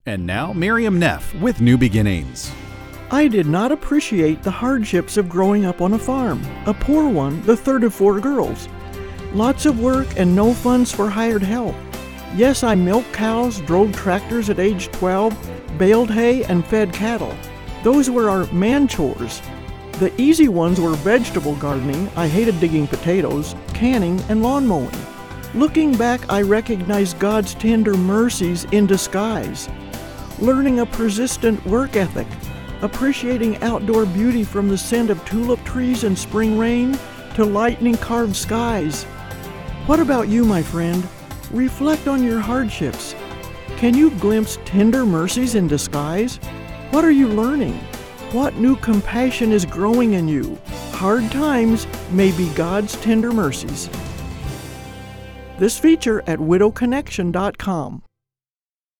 And now, Miriam Neff with New Beginnings. I did not appreciate the hardships of growing up on a farm, a poor one, the third of 4 girls. Lots of work and no funds for hired help. Yes, I milked cows, drove tractors at age 12, baled hay, and fed cattle. Those were our man chores. The easy ones were vegetable gardening. I hated digging potatoes, canning, and lawn mowing. Looking back, I recognize God's tender mercies in disguise. Learning a persistent work ethic, appreciating outdoor beauty from the scent of tulip trees and spring rain to lightning-carved skies. What about you, my friend? Reflect on your hardships. Can you glimpse tender mercies in disguise? What are you learning? What new compassion is growing in you? Hard times may be God's tender mercies. This feature at widowconnection.com.